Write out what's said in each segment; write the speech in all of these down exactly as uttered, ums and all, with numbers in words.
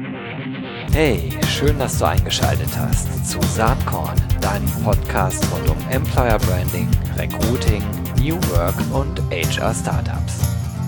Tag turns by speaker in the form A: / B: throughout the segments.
A: Hey, schön, dass du eingeschaltet hast zu Saatkorn, deinem Podcast rund um Employer Branding, Recruiting, New Work und H R Startups.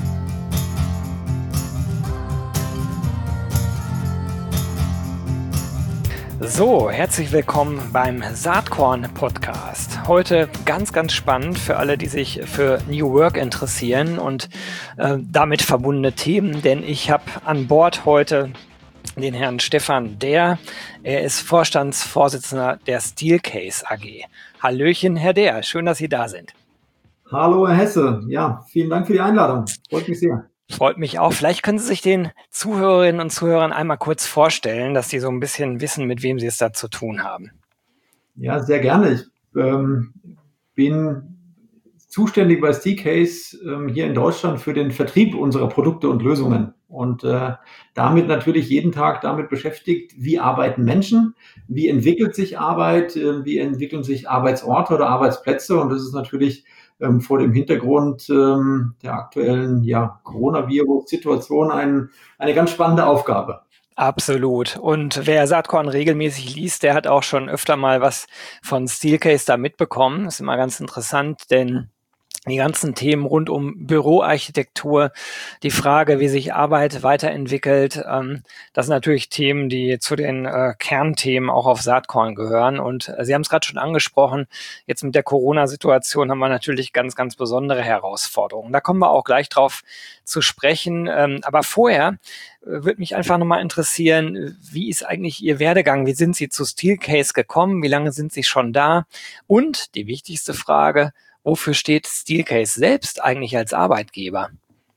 A: So, herzlich willkommen beim Saatkorn-Podcast. Heute ganz, ganz spannend für alle, die sich für New Work interessieren und äh, damit verbundene Themen, denn ich habe an Bord heute den Herrn Stefan Dehr. Er ist Vorstandsvorsitzender der Steelcase A G. Hallöchen, Herr Dehr, schön, dass Sie da sind.
B: Hallo, Herr Hesse. Ja, vielen Dank für die Einladung. Freut mich sehr.
A: Freut mich auch. Vielleicht können Sie sich den Zuhörerinnen und Zuhörern einmal kurz vorstellen, dass Sie so ein bisschen wissen, mit wem Sie es da zu tun haben.
B: Ja, sehr gerne. Ich ähm, bin zuständig bei Steelcase ähm, hier in Deutschland für den Vertrieb unserer Produkte und Lösungen und äh, damit natürlich jeden Tag damit beschäftigt, wie arbeiten Menschen, wie entwickelt sich Arbeit, äh, wie entwickeln sich Arbeitsorte oder Arbeitsplätze, und das ist natürlich ähm, vor dem Hintergrund ähm, der aktuellen ja, Coronavirus-Situation ein, eine ganz spannende Aufgabe.
A: Absolut. Und wer Saatkorn regelmäßig liest, der hat auch schon öfter mal was von Steelcase da mitbekommen. Das ist immer ganz interessant, denn die ganzen Themen rund um Büroarchitektur, die Frage, wie sich Arbeit weiterentwickelt, ähm, das sind natürlich Themen, die zu den äh, Kernthemen auch auf Saatkorn gehören. Und äh, Sie haben es gerade schon angesprochen, jetzt mit der Corona-Situation haben wir natürlich ganz, ganz besondere Herausforderungen. Da kommen wir auch gleich drauf zu sprechen. Ähm, aber vorher äh, würde mich einfach nochmal interessieren, wie ist eigentlich Ihr Werdegang? Wie sind Sie zu Steelcase gekommen? Wie lange sind Sie schon da? Und die wichtigste Frage: Wofür steht Steelcase selbst eigentlich als Arbeitgeber?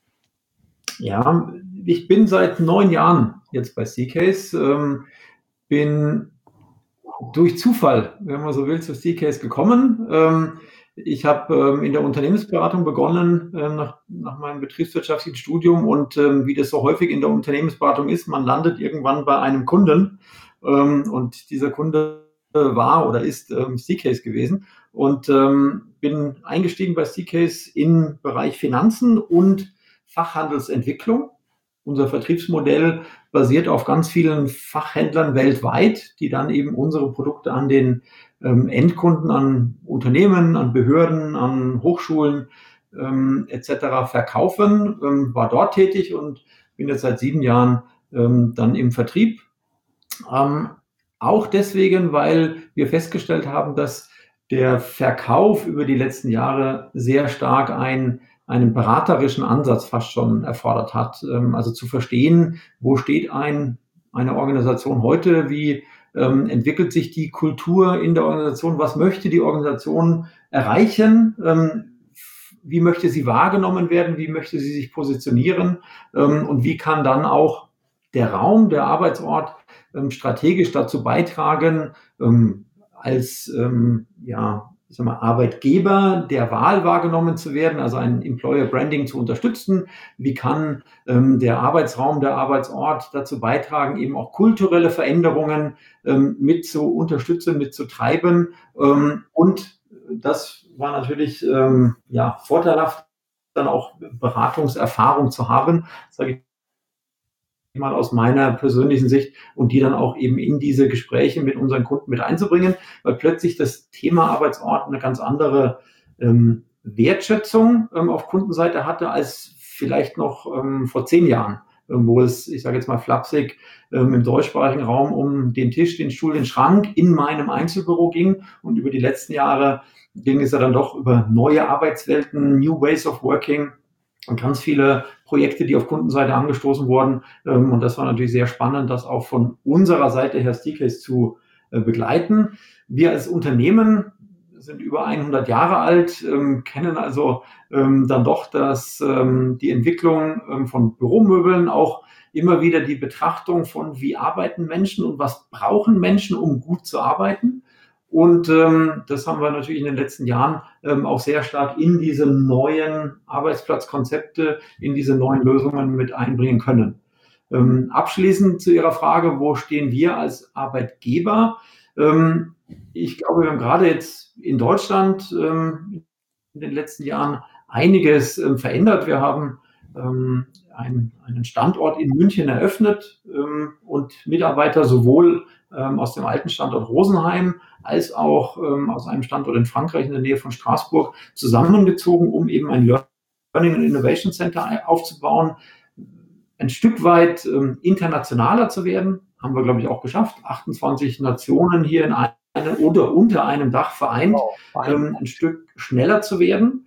B: Ja, ich bin seit neun Jahren jetzt bei Steelcase, ähm, bin durch Zufall, wenn man so will, zu Steelcase gekommen. Ähm, ich habe ähm, in der Unternehmensberatung begonnen äh, nach, nach meinem betriebswirtschaftlichen Studium, und ähm, wie das so häufig in der Unternehmensberatung ist, man landet irgendwann bei einem Kunden, ähm, und dieser Kunde war oder ist ähm, Steelcase gewesen, und ähm, bin eingestiegen bei Steelcase im Bereich Finanzen und Fachhandelsentwicklung. Unser Vertriebsmodell basiert auf ganz vielen Fachhändlern weltweit, die dann eben unsere Produkte an den ähm, Endkunden, an Unternehmen, an Behörden, an Hochschulen ähm, et cetera verkaufen. Ähm, war dort tätig und bin jetzt seit sieben Jahren ähm, dann im Vertrieb. Ähm, auch deswegen, weil wir festgestellt haben, dass der Verkauf über die letzten Jahre sehr stark ein, einen beraterischen Ansatz fast schon erfordert hat. Ähm, also zu verstehen, wo steht ein, eine Organisation heute, wie ähm, entwickelt sich die Kultur in der Organisation, was möchte die Organisation erreichen, ähm, wie möchte sie wahrgenommen werden, wie möchte sie sich positionieren, ähm, und wie kann dann auch der Raum, der Arbeitsort ähm, strategisch dazu beitragen, ähm, als ähm, ja, ich sag mal, Arbeitgeber der Wahl wahrgenommen zu werden, also ein Employer Branding zu unterstützen. Wie kann ähm, der Arbeitsraum, der Arbeitsort dazu beitragen, eben auch kulturelle Veränderungen ähm, mit zu unterstützen, mit zu treiben? Ähm, und das war natürlich ähm, ja, vorteilhaft, dann auch Beratungserfahrung zu haben, sage ich mal aus meiner persönlichen Sicht, und die dann auch eben in diese Gespräche mit unseren Kunden mit einzubringen, weil plötzlich das Thema Arbeitsort eine ganz andere ähm, Wertschätzung ähm, auf Kundenseite hatte als vielleicht noch ähm, vor zehn Jahren, ähm, wo es, ich sage jetzt mal flapsig, ähm, im deutschsprachigen Raum um den Tisch, den Stuhl, den Schrank in meinem Einzelbüro ging, und über die letzten Jahre ging es ja dann doch über neue Arbeitswelten, New Ways of Working, und ganz viele Projekte, die auf Kundenseite angestoßen wurden. Und das war natürlich sehr spannend, das auch von unserer Seite her Steelcase zu begleiten. Wir als Unternehmen sind über hundert Jahre alt, kennen also dann doch das, die Entwicklung von Büromöbeln, auch immer wieder die Betrachtung von, wie arbeiten Menschen und was brauchen Menschen, um gut zu arbeiten. Und ähm, das haben wir natürlich in den letzten Jahren ähm, auch sehr stark in diese neuen Arbeitsplatzkonzepte, in diese neuen Lösungen mit einbringen können. Ähm, abschließend zu Ihrer Frage, wo stehen wir als Arbeitgeber? Ähm, ich glaube, wir haben gerade jetzt in Deutschland ähm, in den letzten Jahren einiges ähm, verändert. Wir haben ähm, einen, einen Standort in München eröffnet ähm, und und Mitarbeiter sowohl ähm, aus dem alten Standort Rosenheim als auch ähm, aus einem Standort in Frankreich in der Nähe von Straßburg zusammengezogen, um eben ein Learning and Innovation Center aufzubauen, ein Stück weit ähm, internationaler zu werden. Haben wir, glaube ich, auch geschafft. achtundzwanzig Nationen hier in einem oder unter einem Dach vereint,
A: Oh,
B: ähm, ein Stück schneller zu werden,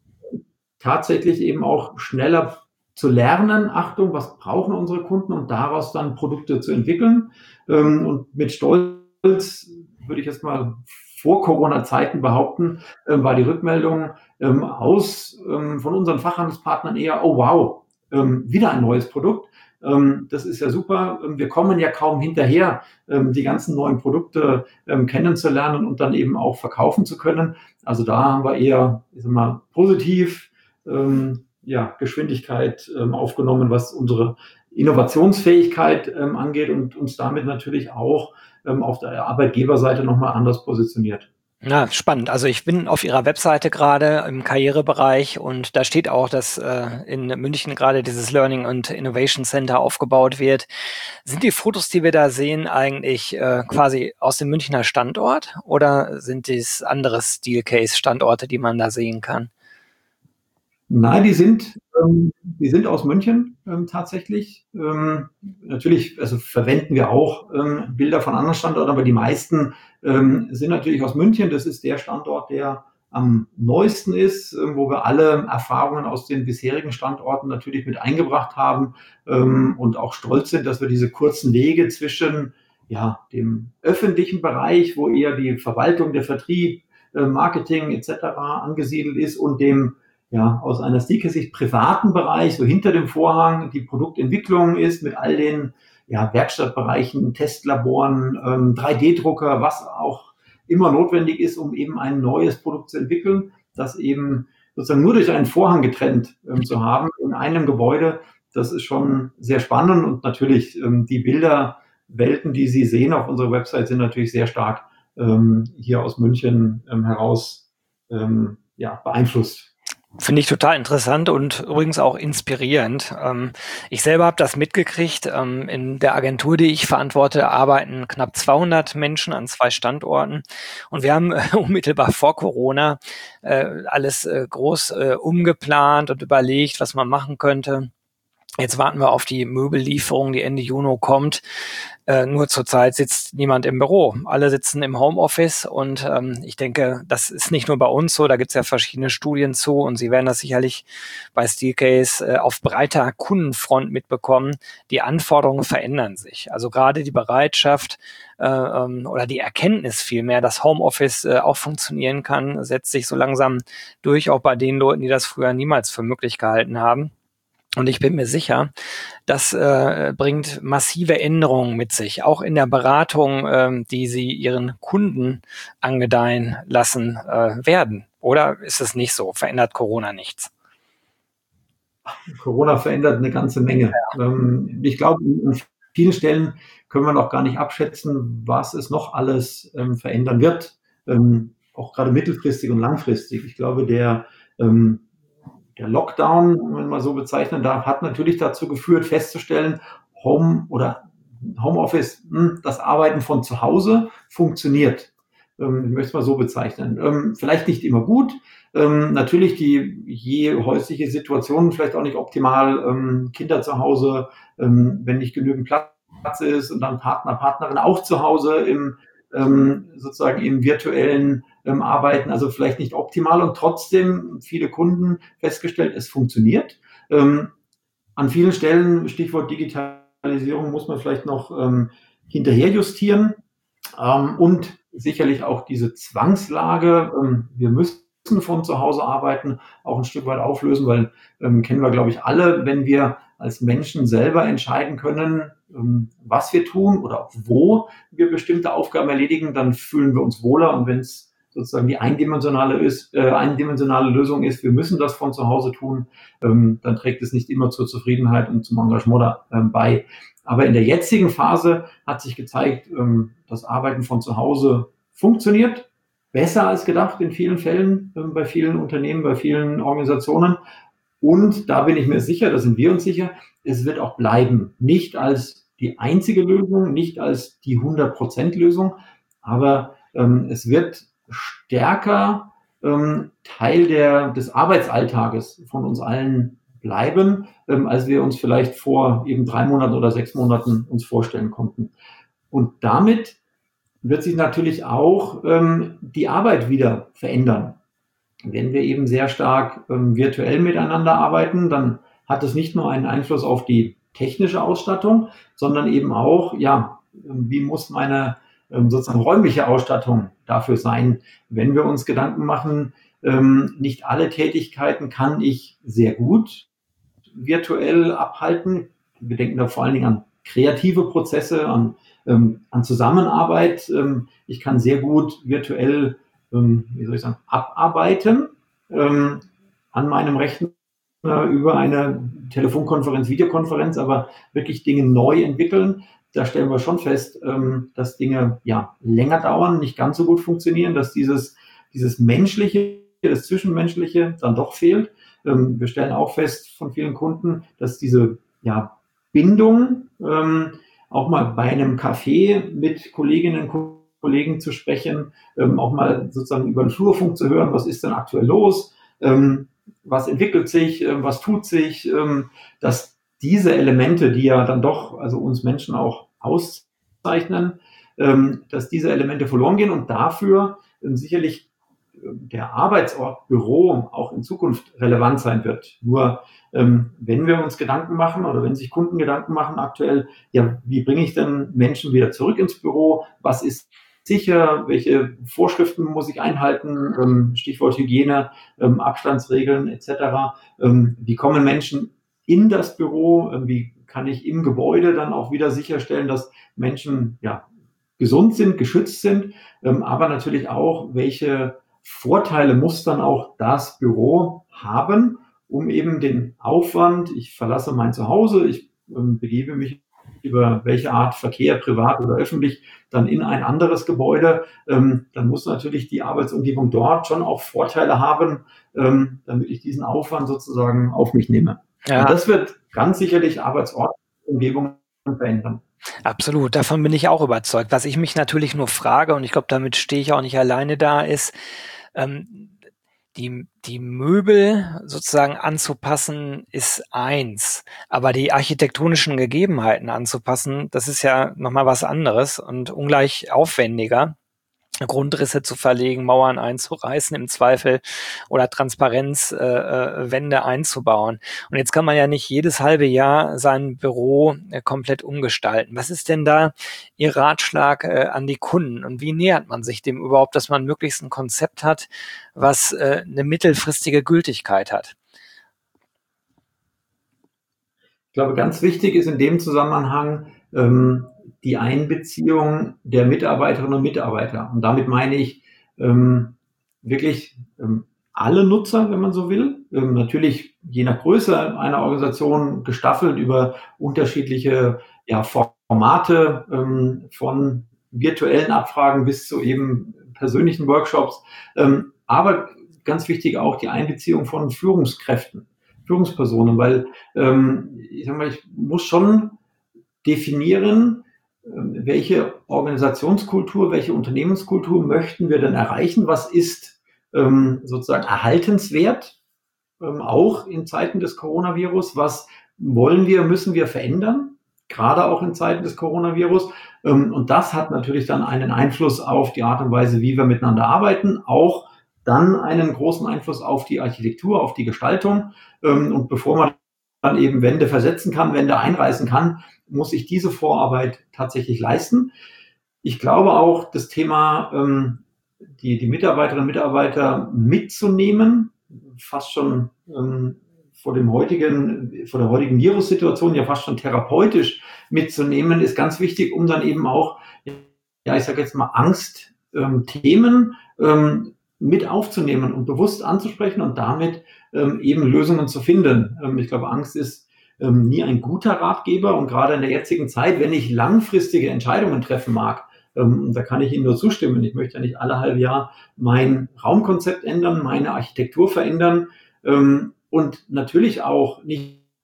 B: tatsächlich eben auch schneller zu lernen, Achtung, was brauchen unsere Kunden und daraus dann Produkte zu entwickeln. Ähm, und mit Stolz würde ich jetzt mal vor Corona-Zeiten behaupten, äh, war die Rückmeldung ähm, aus ähm, von unseren Fachhandelspartnern eher, oh wow, ähm, wieder ein neues Produkt. Ähm, das ist ja super. Wir kommen ja kaum hinterher, ähm, die ganzen neuen Produkte ähm, kennenzulernen und dann eben auch verkaufen zu können. Also da haben wir eher, ich sag mal, positiv ähm, ja, Geschwindigkeit ähm, aufgenommen, was unsere Innovationsfähigkeit ähm, angeht und uns damit natürlich auch ähm, auf der Arbeitgeberseite nochmal anders positioniert.
A: Ja, spannend. Also ich bin auf Ihrer Webseite gerade im Karrierebereich und da steht auch, dass äh, in München gerade dieses Learning and Innovation Center aufgebaut wird. Sind die Fotos, die wir da sehen, eigentlich äh, quasi aus dem Münchner Standort oder sind dies andere Steelcase-Standorte, die man da sehen kann?
B: Nein, die sind, ähm, die sind aus München ähm, tatsächlich. Ähm, natürlich, also verwenden wir auch ähm, Bilder von anderen Standorten, aber die meisten ähm, sind natürlich aus München. Das ist der Standort, der am neuesten ist, äh, wo wir alle Erfahrungen aus den bisherigen Standorten natürlich mit eingebracht haben ähm, und auch stolz sind, dass wir diese kurzen Wege zwischen ja, dem öffentlichen Bereich, wo eher die Verwaltung, der Vertrieb, äh, Marketing et cetera angesiedelt ist und dem ja, aus einer Steelcase-Sicht privaten Bereich, so hinter dem Vorhang, die Produktentwicklung ist mit all den ja, Werkstattbereichen, Testlaboren, ähm, drei D-Drucker, was auch immer notwendig ist, um eben ein neues Produkt zu entwickeln, das eben sozusagen nur durch einen Vorhang getrennt ähm, zu haben in einem Gebäude. Das ist schon sehr spannend und natürlich ähm, die Bilderwelten, die Sie sehen auf unserer Website, sind natürlich sehr stark ähm, hier aus München ähm, heraus ähm, ja, beeinflusst.
A: Finde ich total interessant und übrigens auch inspirierend. Ähm, ich selber habe das mitgekriegt. Ähm, in der Agentur, die ich verantworte, arbeiten knapp zweihundert Menschen an zwei Standorten. Und wir haben äh, unmittelbar vor Corona äh, alles äh, groß äh, umgeplant und überlegt, was man machen könnte. Jetzt warten wir auf die Möbellieferung, die Ende Juni kommt. Äh, nur zurzeit sitzt niemand im Büro. Alle sitzen im Homeoffice und ähm, ich denke, das ist nicht nur bei uns so, da gibt es ja verschiedene Studien zu und Sie werden das sicherlich bei Steelcase äh, auf breiter Kundenfront mitbekommen. Die Anforderungen verändern sich. Also gerade die Bereitschaft äh, ähm, oder die Erkenntnis vielmehr, dass Homeoffice äh, auch funktionieren kann, setzt sich so langsam durch, auch bei den Leuten, die das früher niemals für möglich gehalten haben. Und ich bin mir sicher, das äh, bringt massive Änderungen mit sich, auch in der Beratung, ähm, die Sie Ihren Kunden angedeihen lassen äh, werden. Oder ist es nicht so? Verändert Corona nichts?
B: Corona verändert eine ganze Menge. Ähm, ich glaube, an vielen Stellen können wir noch gar nicht abschätzen, was es noch alles ähm, verändern wird, ähm, auch gerade mittelfristig und langfristig. Ich glaube, der ähm, der Lockdown, wenn man mal so bezeichnen darf, hat natürlich dazu geführt, festzustellen, Home oder Homeoffice, hm, das Arbeiten von zu Hause funktioniert. Ähm, ich möchte es mal so bezeichnen. Ähm, vielleicht nicht immer gut. Ähm, natürlich die je häusliche Situation vielleicht auch nicht optimal. Ähm, Kinder zu Hause, ähm, wenn nicht genügend Platz ist und dann Partner, Partnerin auch zu Hause im ähm, sozusagen im virtuellen ähm, Arbeiten, also vielleicht nicht optimal und trotzdem viele Kunden festgestellt, es funktioniert. Ähm, an vielen Stellen, Stichwort Digitalisierung, muss man vielleicht noch ähm, hinterher justieren ähm, und sicherlich auch diese Zwangslage. Ähm, wir müssen von zu Hause arbeiten, auch ein Stück weit auflösen, weil ähm, kennen wir, glaube ich, alle, wenn wir als Menschen selber entscheiden können, ähm, was wir tun oder auch wo wir bestimmte Aufgaben erledigen, dann fühlen wir uns wohler. Und wenn es sozusagen die eindimensionale, ist, äh, eindimensionale Lösung ist, wir müssen das von zu Hause tun, ähm, dann trägt es nicht immer zur Zufriedenheit und zum Engagement da, ähm, bei. Aber in der jetzigen Phase hat sich gezeigt, ähm, das Arbeiten von zu Hause funktioniert, besser als gedacht in vielen Fällen, ähm, bei vielen Unternehmen, bei vielen Organisationen. Und da bin ich mir sicher, da sind wir uns sicher, es wird auch bleiben. Nicht als die einzige Lösung, nicht als die hundert Prozent Lösung, aber ähm, es wird stärker ähm, Teil der, des Arbeitsalltages von uns allen bleiben, ähm, als wir uns vielleicht vor eben drei Monaten oder sechs Monaten uns vorstellen konnten. Und damit wird sich natürlich auch ähm, die Arbeit wieder verändern. Wenn wir eben sehr stark ähm, virtuell miteinander arbeiten, dann hat es nicht nur einen Einfluss auf die technische Ausstattung, sondern eben auch, ja, wie muss meine ähm, sozusagen räumliche Ausstattung dafür sein? Wenn wir uns Gedanken machen, ähm, nicht alle Tätigkeiten kann ich sehr gut virtuell abhalten. Wir denken da vor allen Dingen an kreative Prozesse, an, ähm, an Zusammenarbeit. Ähm, ich kann sehr gut virtuell, ähm, wie soll ich sagen, abarbeiten ähm, an meinem Rechner über eine Telefonkonferenz, Videokonferenz, aber wirklich Dinge neu entwickeln. Da stellen wir schon fest, ähm, dass Dinge ja länger dauern, nicht ganz so gut funktionieren, dass dieses, dieses Menschliche, das Zwischenmenschliche dann doch fehlt. Ähm, wir stellen auch fest von vielen Kunden, dass diese ja, Bindung, ähm, auch mal bei einem Café mit Kolleginnen und Kollegen zu sprechen, ähm, auch mal sozusagen über den Flurfunk zu hören, was ist denn aktuell los, ähm, was entwickelt sich, äh, was tut sich, ähm, dass diese Elemente, die ja dann doch also uns Menschen auch auszeichnen, ähm, dass diese Elemente verloren gehen und dafür ähm, sicherlich der Arbeitsort Büro auch in Zukunft relevant sein wird. Nur ähm, wenn wir uns Gedanken machen oder wenn sich Kunden Gedanken machen aktuell, ja, wie bringe ich denn Menschen wieder zurück ins Büro? Was ist sicher? Welche Vorschriften muss ich einhalten? Ähm, Stichwort Hygiene, ähm, Abstandsregeln et cetera. Ähm, wie kommen Menschen in das Büro? Ähm, wie kann ich im Gebäude dann auch wieder sicherstellen, dass Menschen ja gesund sind, geschützt sind, ähm, aber natürlich auch, welche Vorteile muss dann auch das Büro haben, um eben den Aufwand, ich verlasse mein Zuhause, ich ähm, begebe mich über welche Art Verkehr, privat oder öffentlich, dann in ein anderes Gebäude, ähm, dann muss natürlich die Arbeitsumgebung dort schon auch Vorteile haben, ähm, damit ich diesen Aufwand sozusagen auf mich nehme.
A: Ja.
B: Und das wird ganz sicherlich Arbeitsortumgebungen verändern.
A: Absolut, davon bin ich auch überzeugt. Was ich mich natürlich nur frage, und ich glaube, damit stehe ich auch nicht alleine da, ist, ähm, die, die Möbel sozusagen anzupassen ist eins, aber die architektonischen Gegebenheiten anzupassen, das ist ja nochmal was anderes und ungleich aufwendiger. Grundrisse zu verlegen, Mauern einzureißen im Zweifel oder Transparenzwände äh, einzubauen. Und jetzt kann man ja nicht jedes halbe Jahr sein Büro äh, komplett umgestalten. Was ist denn da Ihr Ratschlag äh, an die Kunden und wie nähert man sich dem überhaupt, dass man möglichst ein Konzept hat, was äh, eine mittelfristige Gültigkeit hat?
B: Ich glaube, ganz wichtig ist in dem Zusammenhang ähm, die Einbeziehung der Mitarbeiterinnen und Mitarbeiter. Und damit meine ich ähm, wirklich ähm, alle Nutzer, wenn man so will. Ähm, natürlich je nach Größe einer Organisation gestaffelt über unterschiedliche ja, Formate ähm, von virtuellen Abfragen bis zu eben persönlichen Workshops. Ähm, aber ganz wichtig auch die Einbeziehung von Führungskräften, Führungspersonen, weil ähm, ich sag mal, ich muss schon definieren, welche Organisationskultur, welche Unternehmenskultur möchten wir denn erreichen? Was ist ähm, sozusagen erhaltenswert, ähm, auch in Zeiten des Coronavirus? Was wollen wir, müssen wir verändern, gerade auch in Zeiten des Coronavirus? Ähm, und das hat natürlich dann einen Einfluss auf die Art und Weise, wie wir miteinander arbeiten, auch dann einen großen Einfluss auf die Architektur, auf die Gestaltung. Ähm, und bevor man dann eben Wände versetzen kann, Wände einreißen kann, muss ich diese Vorarbeit tatsächlich leisten. Ich glaube auch, das Thema, ähm, die, die Mitarbeiterinnen und Mitarbeiter mitzunehmen, fast schon ähm, vor dem heutigen, vor der heutigen Virussituation ja fast schon therapeutisch mitzunehmen, ist ganz wichtig, um dann eben auch, ja, ich sage jetzt mal Angstthemen ähm, mit aufzunehmen und bewusst anzusprechen und damit ähm, eben Lösungen zu finden. Ähm, ich glaube, Angst ist ähm, nie ein guter Ratgeber und gerade in der jetzigen Zeit, wenn ich langfristige Entscheidungen treffen mag, ähm, da kann ich Ihnen nur zustimmen. Ich möchte ja nicht alle halbe Jahr mein Raumkonzept ändern, meine Architektur verändern ähm, und natürlich auch nicht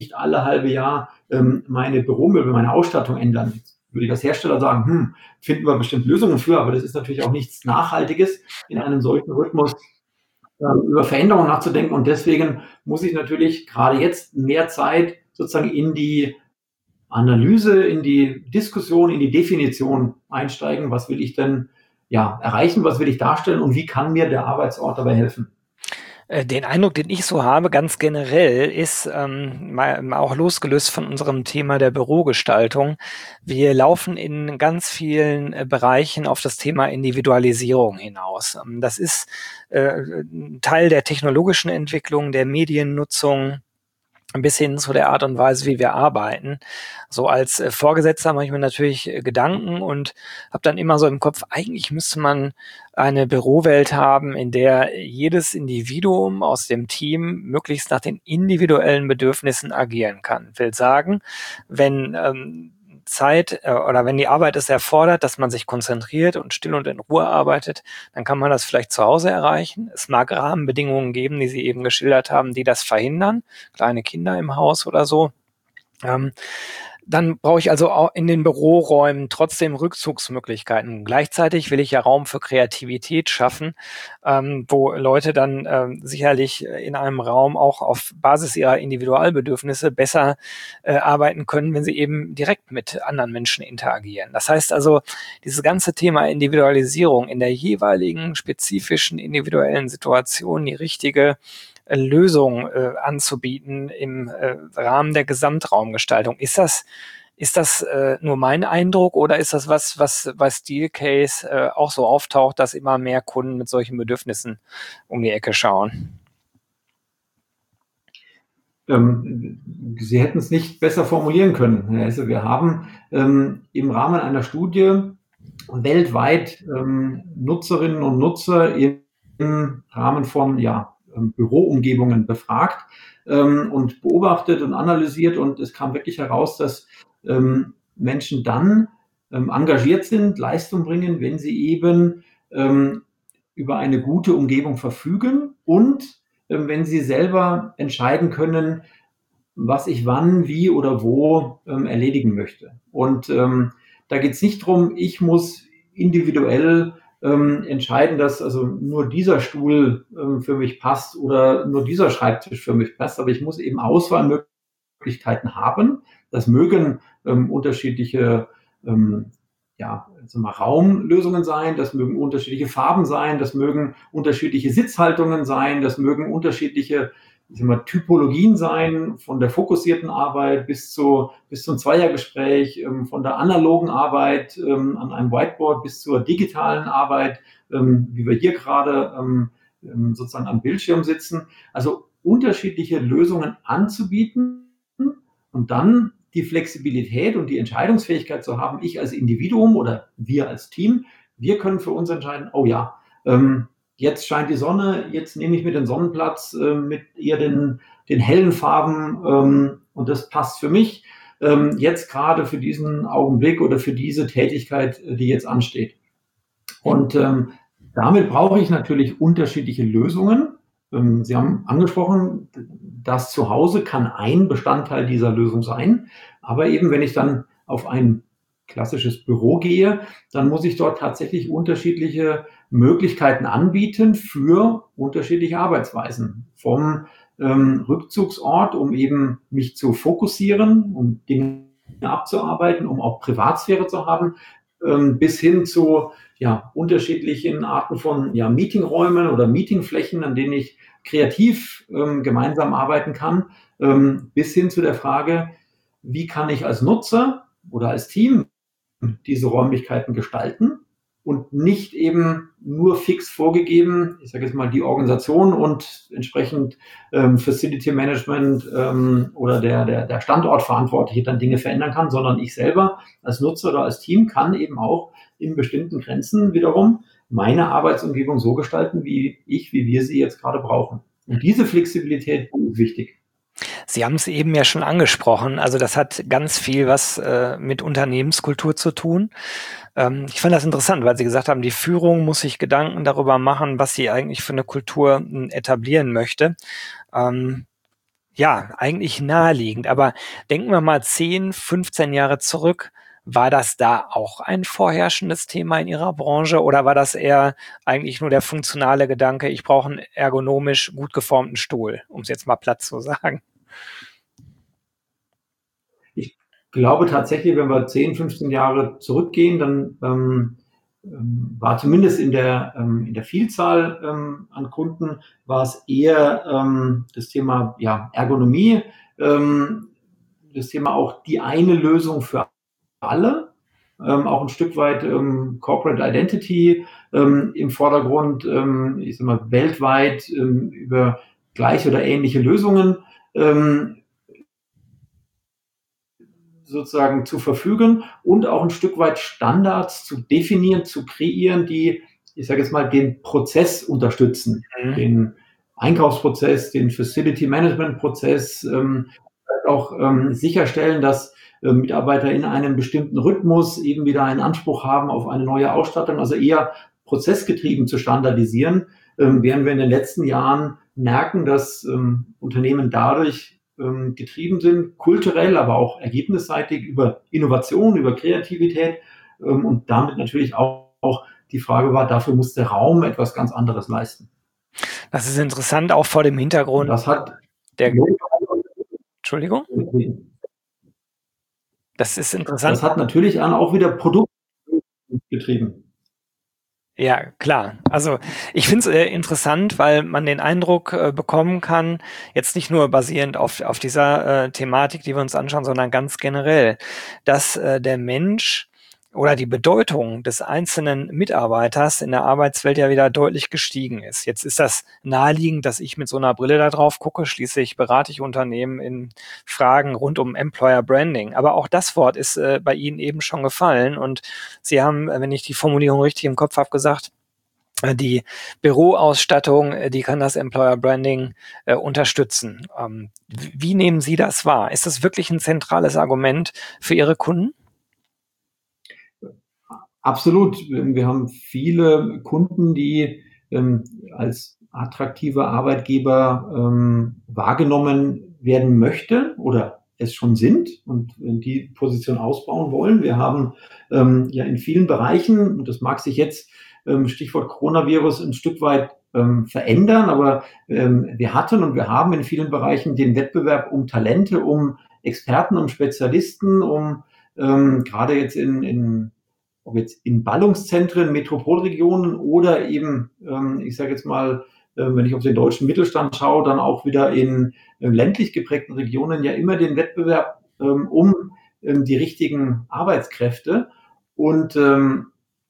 B: alle halbe Jahr ähm, meine Büromöbel, meine Ausstattung ändern. Jetzt würde ich als Hersteller sagen, hm, finden wir bestimmt Lösungen für, aber das ist natürlich auch nichts Nachhaltiges in einem solchen Rhythmus äh, über Veränderungen nachzudenken. Und deswegen muss ich natürlich gerade jetzt mehr Zeit sozusagen in die Analyse, in die Diskussion, in die Definition einsteigen. Was will ich denn ja, erreichen? Was will ich darstellen? Und wie kann mir der Arbeitsort dabei helfen?
A: Den Eindruck, den ich so habe, ganz generell, ist ähm, mal, mal auch losgelöst von unserem Thema der Bürogestaltung. Wir laufen in ganz vielen äh, Bereichen auf das Thema Individualisierung hinaus. Ähm, das ist äh, ein Teil der technologischen Entwicklung, der Mediennutzung, bis hin zu der Art und Weise, wie wir arbeiten. So als äh, Vorgesetzter mache ich mir natürlich äh, Gedanken und habe dann immer so im Kopf, eigentlich müsste man eine Bürowelt haben, in der jedes Individuum aus dem Team möglichst nach den individuellen Bedürfnissen agieren kann. Will sagen, wenn ähm, Zeit äh, oder wenn die Arbeit es erfordert, dass man sich konzentriert und still und in Ruhe arbeitet, dann kann man das vielleicht zu Hause erreichen. Es mag Rahmenbedingungen geben, die Sie eben geschildert haben, die das verhindern, kleine Kinder im Haus oder so. Ähm, dann brauche ich also auch in den Büroräumen trotzdem Rückzugsmöglichkeiten. Gleichzeitig will ich ja Raum für Kreativität schaffen, ähm, wo Leute dann ähm, sicherlich in einem Raum auch auf Basis ihrer Individualbedürfnisse besser äh, arbeiten können, wenn sie eben direkt mit anderen Menschen interagieren. Das heißt also, dieses ganze Thema Individualisierung in der jeweiligen spezifischen individuellen Situation, die richtige Lösung äh, anzubieten im äh, Rahmen der Gesamtraumgestaltung. Ist das, ist das äh, nur mein Eindruck oder ist das was, was bei Steelcase äh, auch so auftaucht, dass immer mehr Kunden mit solchen Bedürfnissen um die Ecke schauen?
B: Ähm, Sie hätten es nicht besser formulieren können. Also wir haben ähm, im Rahmen einer Studie weltweit ähm, Nutzerinnen und Nutzer im Rahmen von ja, Büroumgebungen befragt ähm, und beobachtet und analysiert. Und es kam wirklich heraus, dass ähm, Menschen dann ähm, engagiert sind, Leistung bringen, wenn sie eben ähm, über eine gute Umgebung verfügen und ähm, wenn sie selber entscheiden können, was ich wann, wie oder wo ähm, erledigen möchte. Und ähm, da geht es nicht darum, ich muss individuell ähm, entscheiden, dass also nur dieser Stuhl ähm, für mich passt oder nur dieser Schreibtisch für mich passt, aber ich muss eben Auswahlmöglichkeiten haben. Das mögen ähm, unterschiedliche ähm, ja, also mal Raumlösungen sein, das mögen unterschiedliche Farben sein, das mögen unterschiedliche Sitzhaltungen sein, das mögen unterschiedliche ich sag mal, Typologien sein, von der fokussierten Arbeit bis zu bis zum Zweiergespräch, ähm, von der analogen Arbeit ähm, an einem Whiteboard bis zur digitalen Arbeit, ähm, wie wir hier gerade ähm, sozusagen am Bildschirm sitzen. Also unterschiedliche Lösungen anzubieten und dann die Flexibilität und die Entscheidungsfähigkeit zu haben, ich als Individuum oder wir als Team, wir können für uns entscheiden, oh ja, ähm, jetzt scheint die Sonne, jetzt nehme ich mir den Sonnenplatz äh, mit eher den, den hellen Farben ähm, und das passt für mich ähm, jetzt gerade für diesen Augenblick oder für diese Tätigkeit, die jetzt ansteht. Und ähm, damit brauche ich natürlich unterschiedliche Lösungen. Ähm, Sie haben angesprochen, das Zuhause kann ein Bestandteil dieser Lösung sein, aber eben wenn ich dann auf ein klassisches Büro gehe, dann muss ich dort tatsächlich unterschiedliche Möglichkeiten anbieten für unterschiedliche Arbeitsweisen. Vom ähm, Rückzugsort, um eben mich zu fokussieren, um Dinge abzuarbeiten, um auch Privatsphäre zu haben, ähm, bis hin zu ja, unterschiedlichen Arten von ja, Meetingräumen oder Meetingflächen, an denen ich kreativ ähm, gemeinsam arbeiten kann, ähm, bis hin zu der Frage, wie kann ich als Nutzer oder als Team diese Räumlichkeiten gestalten und nicht eben nur fix vorgegeben, ich sage jetzt mal die Organisation und entsprechend ähm, Facility Management ähm, oder der, der, der Standortverantwortliche dann Dinge verändern kann, sondern ich selber als Nutzer oder als Team kann eben auch in bestimmten Grenzen wiederum meine Arbeitsumgebung so gestalten, wie ich, wie wir sie jetzt gerade brauchen. Und diese Flexibilität ist wichtig.
A: Sie haben es eben ja schon angesprochen. Also das hat ganz viel was äh, mit Unternehmenskultur zu tun. Ähm, ich fand das interessant, weil Sie gesagt haben, die Führung muss sich Gedanken darüber machen, was sie eigentlich für eine Kultur m, etablieren möchte. Ähm, Ja, eigentlich naheliegend, aber denken wir mal zehn, fünfzehn Jahre zurück. War das da auch ein vorherrschendes Thema in Ihrer Branche oder war das eher eigentlich nur der funktionale Gedanke, ich brauche einen ergonomisch gut geformten Stuhl, um es jetzt mal platt zu sagen?
B: Ich glaube tatsächlich, wenn wir zehn, fünfzehn Jahre zurückgehen, dann ähm, ähm, war zumindest in der, ähm, in der Vielzahl ähm, an Kunden, war es eher ähm, das Thema ja, Ergonomie, ähm, das Thema auch die eine Lösung für alle, ähm, auch ein Stück weit ähm, Corporate Identity ähm, im Vordergrund, ähm, ich sag mal, weltweit ähm, über gleiche oder ähnliche Lösungen ähm, sozusagen zu verfügen und auch ein Stück weit Standards zu definieren, zu kreieren, die, ich sage jetzt mal, den Prozess unterstützen,
A: Mhm.
B: den Einkaufsprozess, den Facility Management Prozess, ähm, auch ähm, sicherstellen, dass äh, Mitarbeiter in einem bestimmten Rhythmus eben wieder einen Anspruch haben auf eine neue Ausstattung, also eher prozessgetrieben zu standardisieren, ähm, während wir in den letzten Jahren merken, dass ähm, Unternehmen dadurch ähm, getrieben sind, kulturell, aber auch ergebnisseitig über Innovation, über Kreativität ähm, und damit natürlich auch, auch die Frage war, dafür muss der Raum etwas ganz anderes leisten.
A: Das ist interessant, auch vor dem
B: Und
A: Hintergrund
B: das hat
A: der Entschuldigung? Das ist interessant.
B: das hat natürlich dann auch wieder Produkt getrieben.
A: Ja, klar. Also ich finde es äh, interessant, weil man den Eindruck äh, bekommen kann, jetzt nicht nur basierend auf, auf dieser äh, Thematik, die wir uns anschauen, sondern ganz generell, dass äh, der Mensch oder die Bedeutung des einzelnen Mitarbeiters in der Arbeitswelt ja wieder deutlich gestiegen ist. Jetzt ist das naheliegend, dass ich mit so einer Brille da drauf gucke. Schließlich berate ich Unternehmen in Fragen rund um Employer Branding. Aber auch das Wort ist äh, bei Ihnen eben schon gefallen. Und Sie haben, äh, wenn ich die Formulierung richtig im Kopf habe, gesagt, äh, die Büroausstattung, äh, die kann das Employer Branding äh, unterstützen. Ähm, wie nehmen Sie das wahr? Ist das wirklich ein zentrales Argument für Ihre Kunden?
B: Absolut. Wir haben viele Kunden, die ähm, als attraktive Arbeitgeber ähm, wahrgenommen werden möchte oder es schon sind und die Position ausbauen wollen. Wir haben ähm, ja in vielen Bereichen, und das mag sich jetzt ähm, Stichwort Coronavirus ein Stück weit ähm, verändern, aber ähm, wir hatten und wir haben in vielen Bereichen den Wettbewerb um Talente, um Experten, um Spezialisten, um ähm, gerade jetzt in, in ob jetzt in Ballungszentren, Metropolregionen oder eben, ähm, ich sage jetzt mal, äh, wenn ich auf den deutschen Mittelstand schaue, dann auch wieder in äh, ländlich geprägten Regionen ja immer den Wettbewerb ähm, um ähm, die richtigen Arbeitskräfte. Und ähm,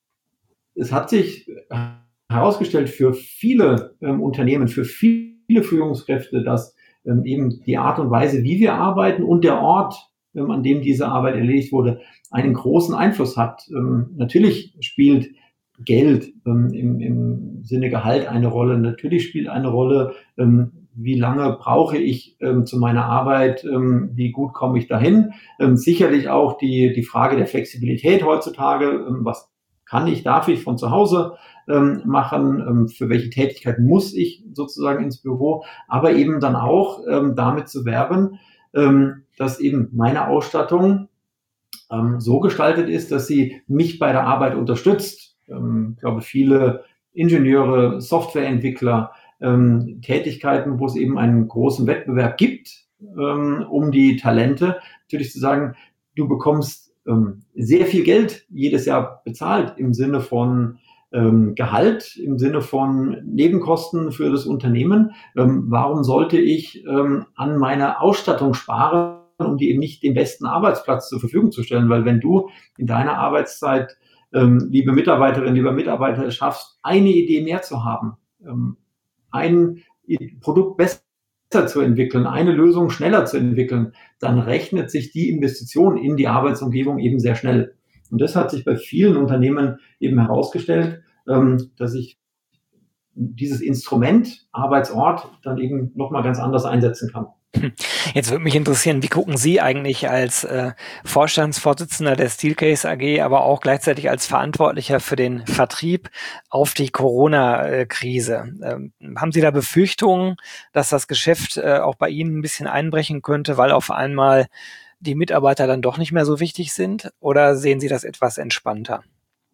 B: es hat sich herausgestellt für viele ähm, Unternehmen, für viele Führungskräfte, dass ähm, eben die Art und Weise, wie wir arbeiten und der Ort, ähm, an dem diese Arbeit erledigt wurde, einen großen Einfluss hat. Ähm, natürlich spielt Geld ähm, im, im Sinne Gehalt eine Rolle. Natürlich spielt eine Rolle, ähm, wie lange brauche ich ähm, zu meiner Arbeit, ähm, wie gut komme ich dahin. Ähm, sicherlich auch die, die Frage der Flexibilität heutzutage, ähm, was kann ich, darf ich von zu Hause ähm, machen, ähm, für welche Tätigkeiten muss ich sozusagen ins Büro, aber eben dann auch ähm, damit zu werben, ähm, dass eben meine Ausstattung ähm, so gestaltet ist, dass sie mich bei der Arbeit unterstützt. Ähm, ich glaube, viele Ingenieure, Softwareentwickler, ähm, Tätigkeiten, wo es eben einen großen Wettbewerb gibt, ähm, um die Talente, natürlich zu sagen, du bekommst ähm, sehr viel Geld jedes Jahr bezahlt im Sinne von ähm, Gehalt, im Sinne von Nebenkosten für das Unternehmen. Ähm, warum sollte ich ähm, an meiner Ausstattung sparen, um die eben nicht den besten Arbeitsplatz zur Verfügung zu stellen? Weil wenn du in deiner Arbeitszeit, ähm, liebe Mitarbeiterin, lieber Mitarbeiter, es schaffst, eine Idee mehr zu haben, ähm, ein Produkt besser zu entwickeln, eine Lösung schneller zu entwickeln, dann rechnet sich die Investition in die Arbeitsumgebung eben sehr schnell. Und das hat sich bei vielen Unternehmen eben herausgestellt, ähm, dass ich dieses Instrument Arbeitsort dann eben nochmal ganz anders einsetzen kann.
A: Jetzt würde mich interessieren, wie gucken Sie eigentlich als äh, Vorstandsvorsitzender der Steelcase A G, aber auch gleichzeitig als Verantwortlicher für den Vertrieb auf die Corona-Krise? Ähm, haben Sie da Befürchtungen, dass das Geschäft äh, auch bei Ihnen ein bisschen einbrechen könnte, weil auf einmal die Mitarbeiter dann doch nicht mehr so wichtig sind? Oder sehen Sie das etwas entspannter?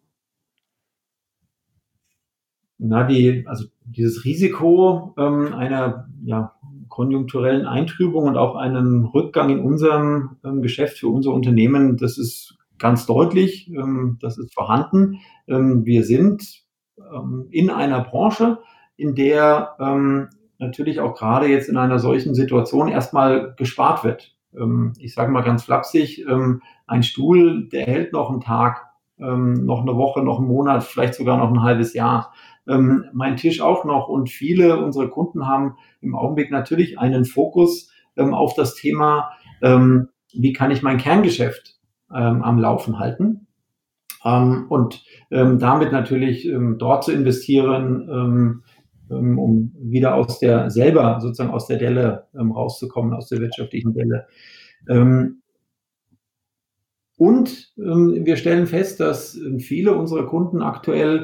B: Na, die, also dieses Risiko ähm, einer ja, konjunkturellen Eintrübung und auch einem Rückgang in unserem ähm, Geschäft für unser Unternehmen, das ist ganz deutlich, ähm, das ist vorhanden. Ähm, wir sind ähm, in einer Branche, in der ähm, natürlich auch gerade jetzt in einer solchen Situation erstmal gespart wird. Ähm, ich sage mal ganz flapsig, ähm, ein Stuhl, der hält noch einen Tag, ähm, noch eine Woche, noch einen Monat, vielleicht sogar noch ein halbes Jahr. Ähm, mein Tisch auch noch, und viele unserer Kunden haben im Augenblick natürlich einen Fokus ähm, auf das Thema, ähm, wie kann ich mein Kerngeschäft ähm, am Laufen halten, ähm, und ähm, damit natürlich ähm, dort zu investieren, ähm, ähm, um wieder aus der selber sozusagen aus der Delle ähm, rauszukommen, aus der wirtschaftlichen Delle. Ähm, und ähm, wir stellen fest, dass ähm, viele unserer Kunden aktuell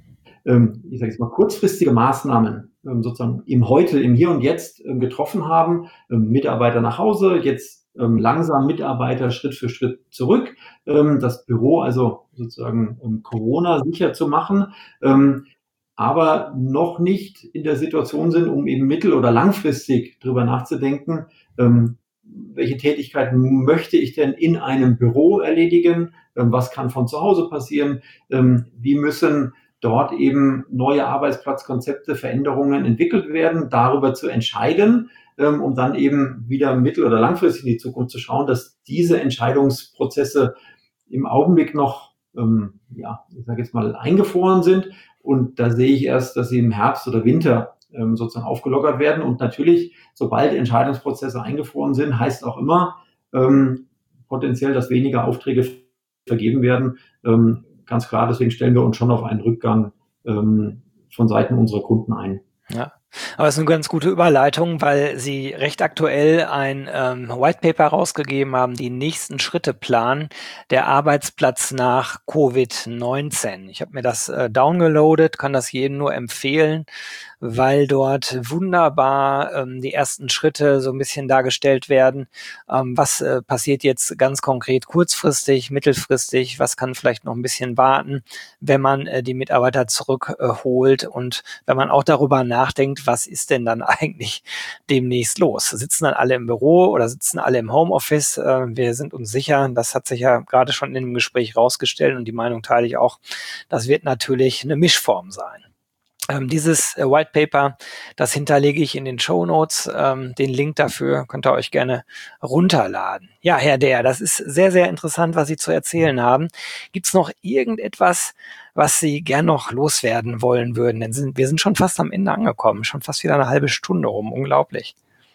B: ähm, ich sage jetzt mal, kurzfristige Maßnahmen ähm, sozusagen im Heute, im Hier und Jetzt ähm, getroffen haben. Ähm, Mitarbeiter nach Hause, jetzt ähm, langsam Mitarbeiter Schritt für Schritt zurück. Ähm, das Büro also sozusagen um Corona sicher zu machen. Ähm, aber noch nicht in der Situation sind, um eben mittel- oder langfristig drüber nachzudenken, ähm, welche Tätigkeiten möchte ich denn in einem Büro erledigen, ähm, was kann von zu Hause passieren, ähm, wie müssen dort eben neue Arbeitsplatzkonzepte, Veränderungen entwickelt werden, darüber zu entscheiden, ähm, um dann eben wieder mittel- oder langfristig in die Zukunft zu schauen, dass diese Entscheidungsprozesse im Augenblick noch, ähm, ja, ich sage jetzt mal, eingefroren sind. Und da sehe ich erst, dass sie im Herbst oder Winter ähm, sozusagen aufgelockert werden. Und natürlich, sobald Entscheidungsprozesse eingefroren sind, heißt auch immer ähm, potenziell, dass weniger Aufträge vergeben werden. Ähm, ganz klar, deswegen stellen wir uns schon auf einen Rückgang ähm, von Seiten unserer Kunden ein.
A: Ja, aber es ist eine ganz gute Überleitung, weil Sie recht aktuell ein ähm, White Paper rausgegeben haben, die nächsten Schritte planen, der Arbeitsplatz nach Covid neunzehn. Ich habe mir das äh, downgeloadet, kann das jedem nur empfehlen, weil dort wunderbar ähm, die ersten Schritte so ein bisschen dargestellt werden. Ähm, was äh, passiert jetzt ganz konkret kurzfristig, mittelfristig, was kann vielleicht noch ein bisschen warten, wenn man äh, die Mitarbeiter zurückholt äh, und wenn man auch darüber nachdenkt, was ist denn dann eigentlich demnächst los? Sitzen dann alle im Büro oder sitzen alle im Homeoffice? Äh, wir sind uns sicher, das hat sich ja gerade schon in dem Gespräch rausgestellt und die Meinung teile ich auch, das wird natürlich eine Mischform sein. Ähm, dieses äh, White Paper, das hinterlege ich in den Shownotes. Ähm, den Link dafür könnt ihr euch gerne runterladen. Ja, Herr Deer, das ist sehr, sehr interessant, was Sie zu erzählen haben. Gibt es noch irgendetwas, was Sie gern noch loswerden wollen würden? Denn sind, wir sind schon fast am Ende angekommen, schon fast wieder eine halbe Stunde rum. Unglaublich.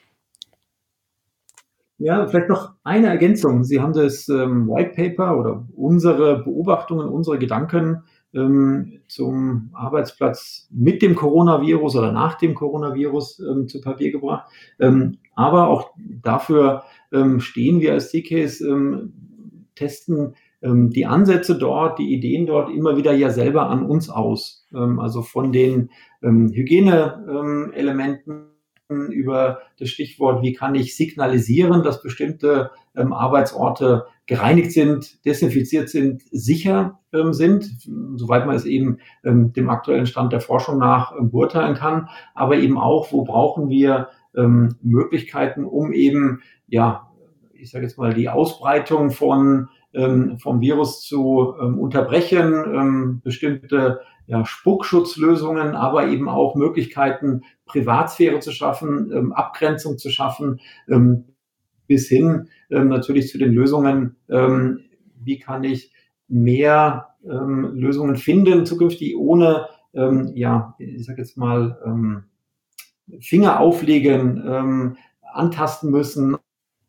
B: Ja, vielleicht noch eine Ergänzung. Sie haben das ähm, White Paper oder unsere Beobachtungen, unsere Gedanken ähm, zum Arbeitsplatz mit dem Coronavirus oder nach dem Coronavirus ähm, zu Papier gebracht. Ähm, aber auch dafür ähm, stehen wir als C-Case, ähm, testen ähm, die Ansätze dort, die Ideen dort immer wieder ja selber an uns aus. Ähm, also von den ähm, Hygieneelementen über das Stichwort, wie kann ich signalisieren, dass bestimmte ähm, Arbeitsorte gereinigt sind, desinfiziert sind, sicher ähm, sind, soweit man es eben ähm, dem aktuellen Stand der Forschung nach ähm, beurteilen kann, aber eben auch, wo brauchen wir ähm, Möglichkeiten, um eben, ja, ich sage jetzt mal, die Ausbreitung von ähm, vom Virus zu ähm, unterbrechen, ähm, bestimmte ja, Spuckschutzlösungen, aber eben auch Möglichkeiten, Privatsphäre zu schaffen, ähm, Abgrenzung zu schaffen, ähm, bis hin ähm, natürlich zu den Lösungen, ähm, wie kann ich mehr ähm, Lösungen finden zukünftig, ohne, ähm, ja, ich sage jetzt mal, ähm, Finger auflegen, ähm, antasten müssen,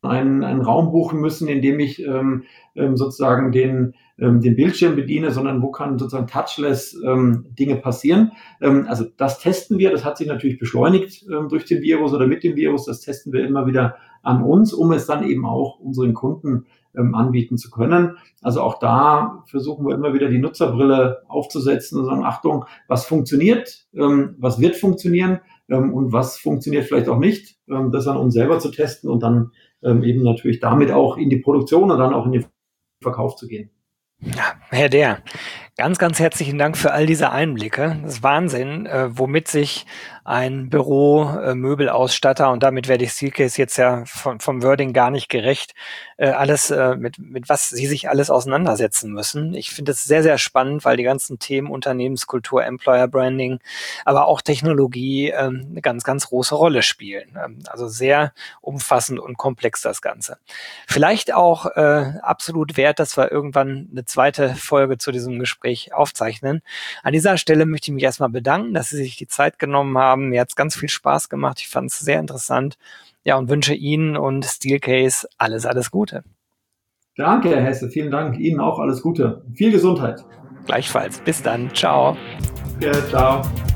B: einen, einen Raum buchen müssen, in dem ich ähm, ähm, sozusagen den, ähm, den Bildschirm bediene, sondern wo kann sozusagen touchless ähm, Dinge passieren. Ähm, also das testen wir, das hat sich natürlich beschleunigt ähm, durch den Virus oder mit dem Virus, das testen wir immer wieder an uns, um es dann eben auch unseren Kunden ähm, anbieten zu können. Also auch da versuchen wir immer wieder die Nutzerbrille aufzusetzen und sagen, Achtung, was funktioniert, ähm, was wird funktionieren ähm, und was funktioniert vielleicht auch nicht, ähm, das an uns selber zu testen und dann ähm, eben natürlich damit auch in die Produktion und dann auch in den Verkauf zu gehen.
A: Ja, Herr Dehr, ganz, ganz herzlichen Dank für all diese Einblicke. Das ist Wahnsinn, äh, womit sich ein Büro-Möbelausstatter, und damit werde ich Steelcase jetzt ja von, vom Wording gar nicht gerecht, äh, alles, äh, mit, mit was sie sich alles auseinandersetzen müssen. Ich finde es sehr, sehr spannend, weil die ganzen Themen Unternehmenskultur, Employer Branding, aber auch Technologie äh, eine ganz, ganz große Rolle spielen. Ähm, also sehr umfassend und komplex das Ganze. Vielleicht auch äh, absolut wert, dass wir irgendwann eine zweite Folge zu diesem Gespräch aufzeichnen. An dieser Stelle möchte ich mich erstmal bedanken, dass Sie sich die Zeit genommen haben. Mir hat es ganz viel Spaß gemacht. Ich fand es sehr interessant. Ja, und wünsche Ihnen und Steelcase alles, alles Gute.
B: Danke, Herr Hesse. Vielen Dank. Ihnen auch alles Gute. Viel Gesundheit.
A: Gleichfalls. Bis dann. Ciao.
B: Ja, ciao.